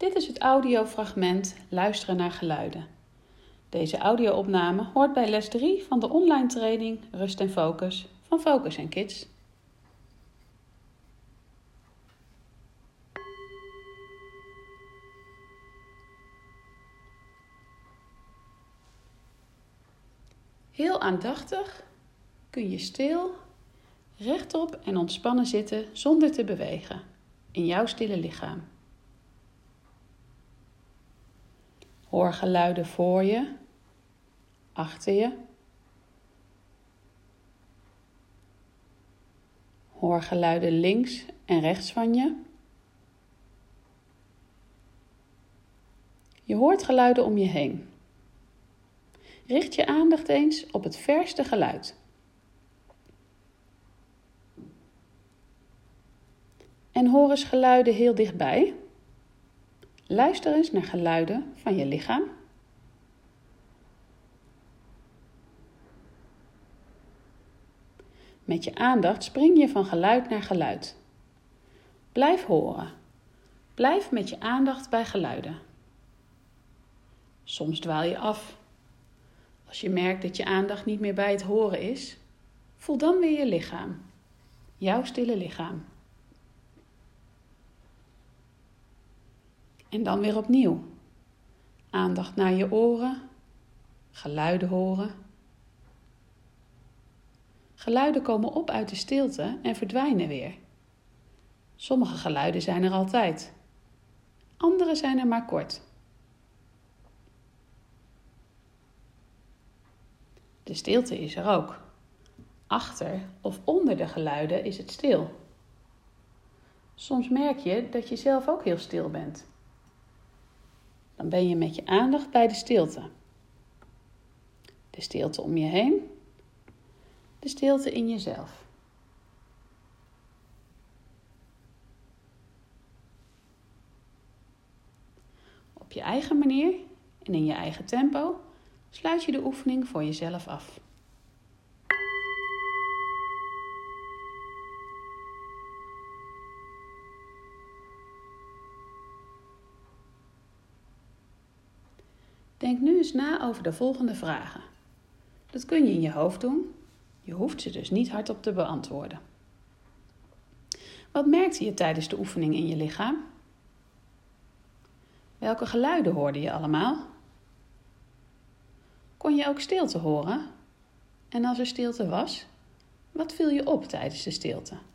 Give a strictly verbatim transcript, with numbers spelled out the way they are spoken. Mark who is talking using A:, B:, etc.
A: Dit is het audiofragment Luisteren naar geluiden. Deze audio-opname hoort bij les drie van de online training Rust en Focus van Focus en Kids. Heel aandachtig kun je stil, rechtop en ontspannen zitten zonder te bewegen in jouw stille lichaam. Hoor geluiden voor je, achter je. Hoor geluiden links en rechts van je. Je hoort geluiden om je heen. Richt je aandacht eens op het verste geluid. En hoor eens geluiden heel dichtbij. Luister eens naar geluiden van je lichaam. Met je aandacht spring je van geluid naar geluid. Blijf horen. Blijf met je aandacht bij geluiden. Soms dwaal je af. Als je merkt dat je aandacht niet meer bij het horen is, voel dan weer je lichaam. Jouw stille lichaam. En dan weer opnieuw. Aandacht naar je oren. Geluiden horen. Geluiden komen op uit de stilte en verdwijnen weer. Sommige geluiden zijn er altijd. Andere zijn er maar kort. De stilte is er ook. Achter of onder de geluiden is het stil. Soms merk je dat je zelf ook heel stil bent. Dan ben je met je aandacht bij de stilte. De stilte om je heen. De stilte in jezelf. Op je eigen manier en in je eigen tempo sluit je de oefening voor jezelf af. Denk nu eens na over de volgende vragen. Dat kun je in je hoofd doen. Je hoeft ze dus niet hardop te beantwoorden. Wat merkte je tijdens de oefening in je lichaam? Welke geluiden hoorde je allemaal? Kon je ook stilte horen? En als er stilte was, wat viel je op tijdens de stilte?